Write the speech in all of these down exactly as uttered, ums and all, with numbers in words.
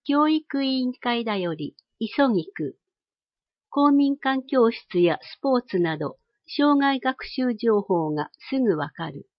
教育委員会だより、急ぎく。公民館教室やスポーツなど、障害学習情報がすぐわかる。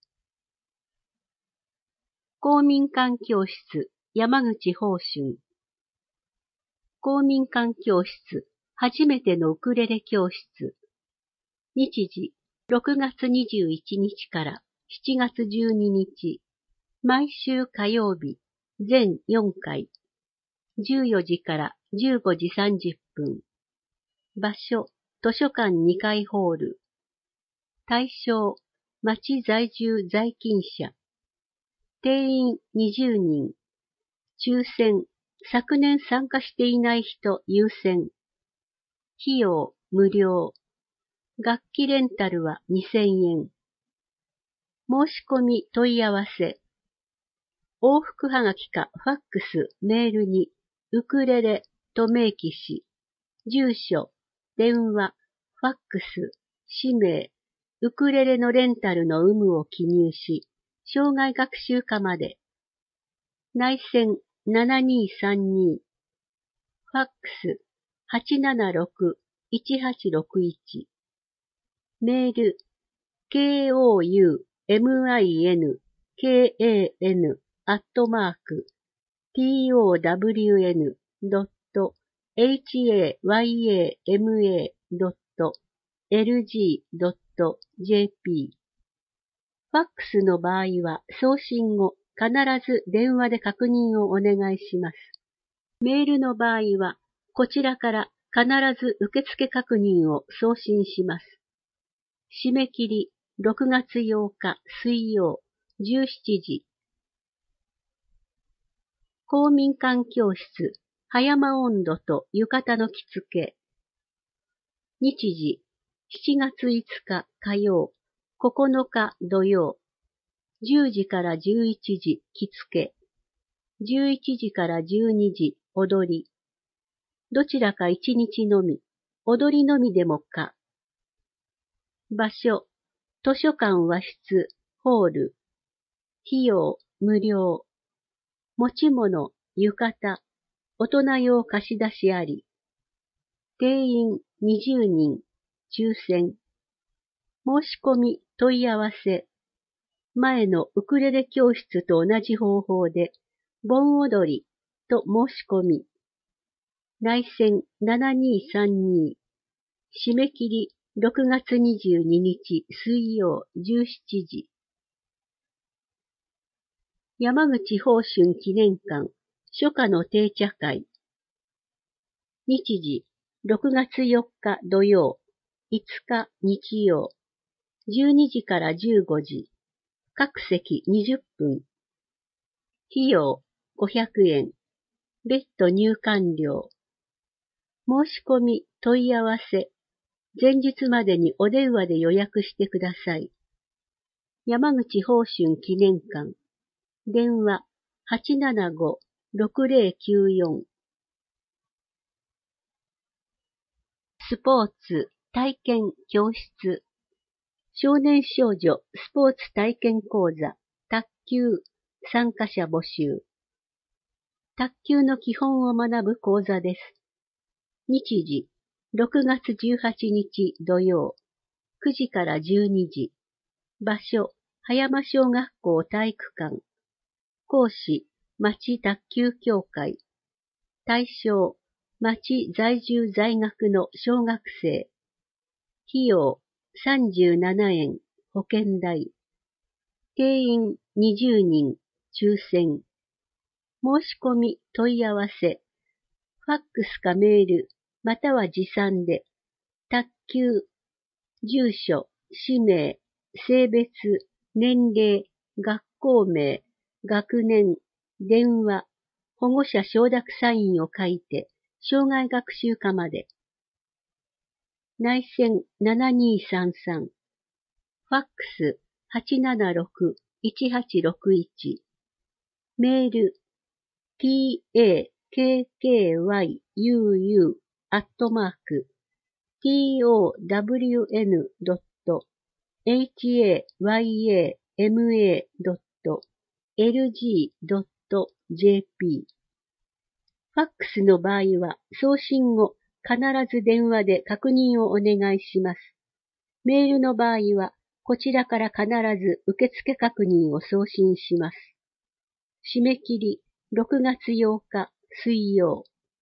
公民館教室、山口芳春。公民館教室、初めてのウクレレ教室。日時、ろくがつにじゅういちにちからしちがつじゅうににち。毎週火曜日、全よんかい。じゅうよじからじゅうごじさんじゅっぷん。場所、図書館にかいホール。対象、町在住在勤者。定員にじゅうにん。抽選、昨年参加していない人優先。費用、無料。楽器レンタルはにせんえん。申し込み問い合わせ。往復はがきかファックス、メールに、ウクレレと明記し、住所、電話、ファックス、氏名、ウクレレのレンタルの有無を記入し、障害学習課まで。内線ななにさんに、ファックスはちななろくいちはちろくいち、メール ケーオーユーエムアイエヌケーエーエヌ アットマーク ティーオーダブリューエヌ ドット エイチエーワイエーエムエー ドット エルジー ドット ジェーピー。ファックスの場合は送信後必ず電話で確認をお願いします。メールの場合はこちらから必ず受付確認を送信します。締め切りろくがつようか水曜じゅうしちじ。公民館教室、葉山音頭と浴衣の着付け。日時、しちがついつか火曜、ここのか土曜。じゅうじからじゅういちじ着付け。じゅういちじからじゅうにじ踊り。どちらかいちにちのみ、踊りのみでもか。場所、図書館和室、ホール。費用、無料。持ち物、浴衣。大人用貸し出しあり。定員にじゅうにん。抽選。申し込み、問い合わせ。前のウクレレ教室と同じ方法で、盆踊りと申し込み。内線ななにさんに。締め切りろくがつにじゅうににち水曜じゅうしちじ。山口芳春記念館初夏の定茶会。日時ろくがつよっか土曜、いつか日曜。じゅうにじからじゅうごじ。各席にじゅっぷん。費用ごひゃくえん。別途入館料。申し込み問い合わせ。前日までにお電話で予約してください。山口芳春記念館。電話 はちななご ろくぜろきゅうよん。スポーツ体験教室。少年少女スポーツ体験講座。卓球参加者募集。卓球の基本を学ぶ講座です。日時ろくがつじゅうはちにち土曜、くじからじゅうにじ。場所、葉山小学校体育館。講師、町卓球協会。対象、町在住在学の小学生。費用、さんじゅうななえん、保険代。定員にじゅうにん、抽選。申し込み、問い合わせ。ファックスかメール、または持参で。卓球、住所、氏名、性別、年齢、学校名、学年、電話、保護者承諾サインを書いて、障害学習課まで。内線ななにさんさん。ファックスはちななろくいちはちろくいち。メール ティーエーケーケーワイユーユー アットマーク ティーオーダブリューエヌ ドット エイチエーワイエーエムエー ドット エルジー ドット ジェーピー。 ファックスの場合は送信後必ず電話で確認をお願いします。メールの場合はこちらから必ず受付確認を送信します。締め切りろくがつようか水曜。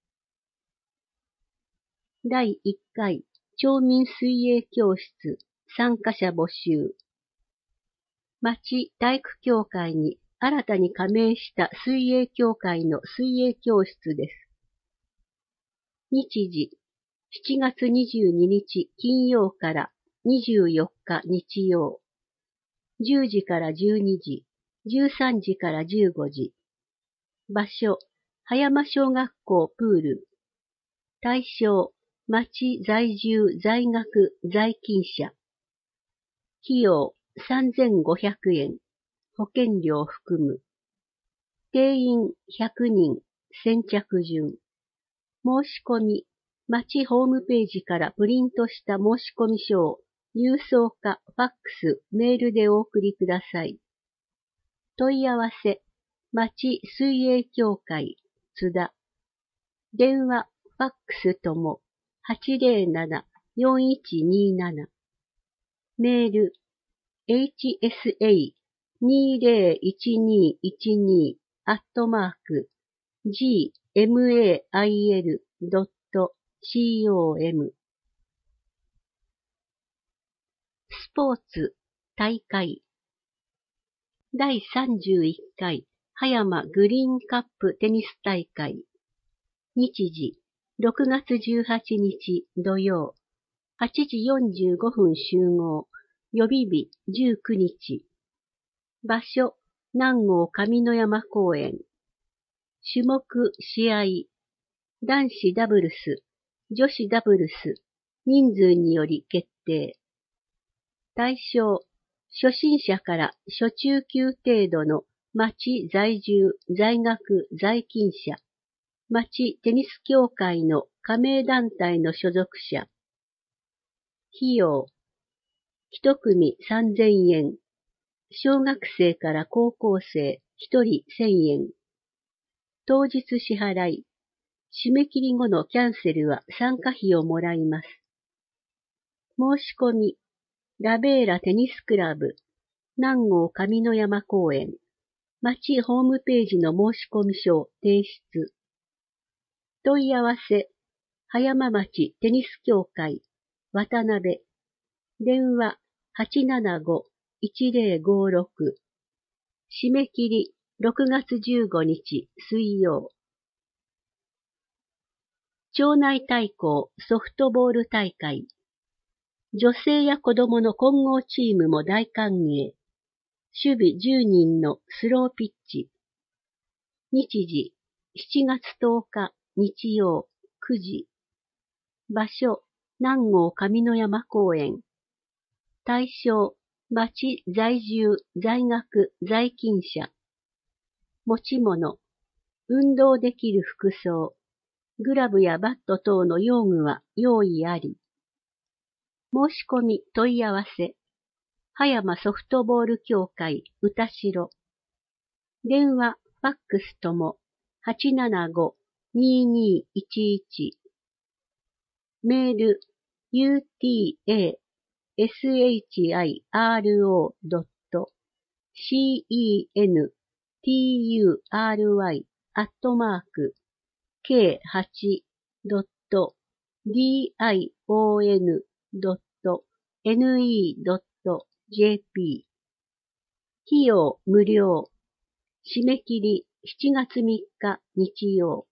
だいいっかい町民水泳教室参加者募集。町体育協会に新たに加盟した水泳協会の水泳教室です。日時、しちがつにじゅうににち金曜からにじゅうよっか日曜。じゅうじからじゅうにじ、じゅうさんじからじゅうごじ。場所、葉山小学校プール。対象、町在住在学在勤者。費用さんぜんごひゃくえん。保険料含む。定員ひゃくにん。先着順。申し込み、町ホームページからプリントした申し込み書を郵送かファックス、メールでお送りください。問い合わせ、町水泳協会、津田。電話、ファックスとも、はちぜろなな よんいちになな。メール、エイチエスエーにーぜろいちにいちに アットマーク ジーエムエーアイエルドットコム スポーツ、大会。だいさんじゅういっかい葉山グリーンカップテニス大会。日時、ろくがつじゅうはちにち土曜、はちじよんじゅうごふん集合、予備日じゅうくにち。場所、南郷上野山公園。種目、試合。男子ダブルス、女子ダブルス、人数により決定。対象、初心者から初中級程度の町在住、在学、在勤者。町テニス協会の加盟団体の所属者。費用。一組さんぜんえん。小学生から高校生一人せんえん。当日支払い。締め切り後のキャンセルは参加費をもらいます。申し込み。ラベーラテニスクラブ。南郷上野山公園。町ホームページの申し込み書を提出。問い合わせ。葉山町テニス協会。渡辺。電話 はちななご いちぜろごろく。締め切りろくがつじゅうごにち水曜。町内対抗ソフトボール大会。女性や子供の混合チームも大歓迎。守備じゅうにんのスローピッチ。日時しちがつとおか日曜くじ。場所南郷上野山公園。対象町在住在学在勤者。持ち物。運動できる服装。グラブやバット等の用具は用意あり。申し込み問い合わせ。葉山ソフトボール協会歌代。電話、ファックスとも はちななご にーにーいちいち。メール ユーティーエーエスエイチアイアールオードットシーイーエヌティーユーアールワイアットマークケーはちドットディーアイオーエヌドットネットドットジェーピー。費用無料。締め切りしちがつみっか日曜。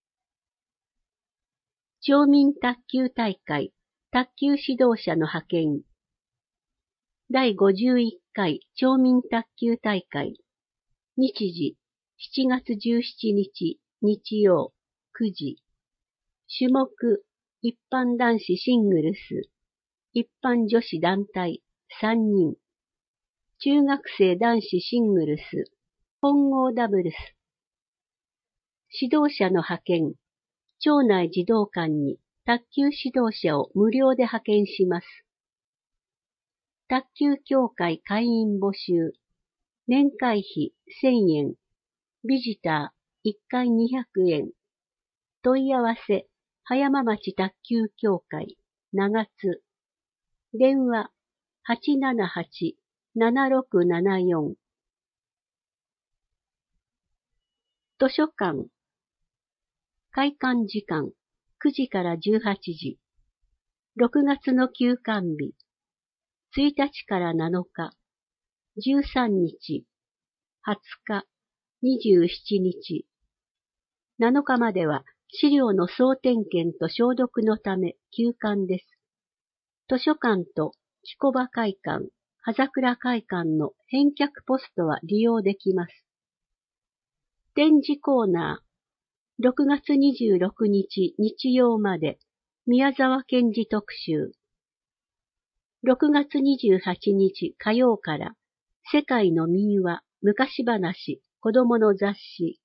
町民卓球大会卓球指導者の派遣。だいごじゅういっかい町民卓球大会。日時しちがつじゅうしちにち日曜くじ。種目一般男子シングルス。一般女子団体さんにん。中学生男子シングルス。混合ダブルス。指導者の派遣。町内児童館に卓球指導者を無料で派遣します。卓球協会会員募集。年会費せんえん。ビジターいっかいにひゃくえん。 問い合わせ、葉山町卓球協会、長津。電話、はちななはち、ななろくななよん。図書館。開館時間、くじからじゅうはちじ。ろくがつの休館日、ついたちからなのか、じゅうさんにち、はつか、にじゅうしちにち。なのかまでは資料の総点検と消毒のため休館です。図書館と木小場会館、葉桜会館の返却ポストは利用できます。展示コーナー、ろくがつにじゅうろくにち日曜まで宮沢賢治特集。ろくがつにじゅうはちにち火曜から世界の民話、昔話、子供の雑誌。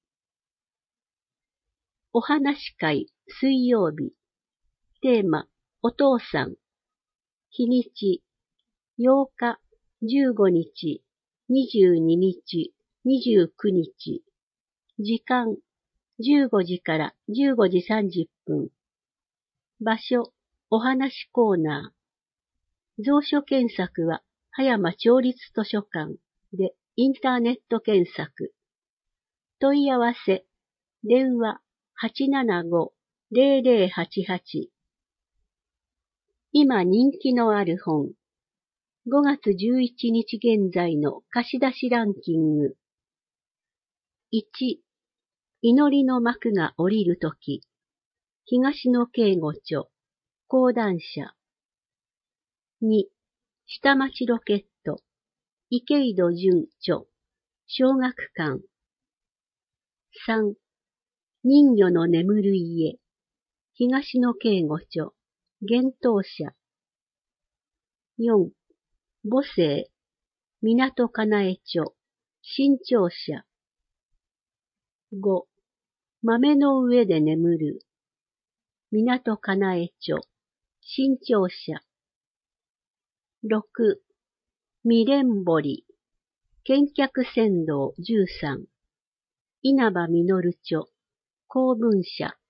お話会、水曜日。テーマ、お父さん。日にち、ようか、じゅうごにち、にじゅうににち、にじゅうくにち。時間、じゅうごじからじゅうごじさんじゅっぷん。場所、お話コーナー。蔵書検索は、葉山町立図書館でインターネット検索。問い合わせ、電話、はちななご、ぜろぜろはちはち。今人気のある本。ごがつじゅういちにち現在の貸し出しランキング。いち、祈りの幕が降りるとき。東野圭吾著、講談社。に、下町ロケット。池井戸潤著、小学館。さん、人魚の眠る家。東野圭吾著、幻冬舎。よん、母性。港かなえ著、新潮社。ご、豆の上で眠る。港かなえ著、新潮社。ろく、未練堀。見客船頭じゅうさん。稲葉実著、公文社。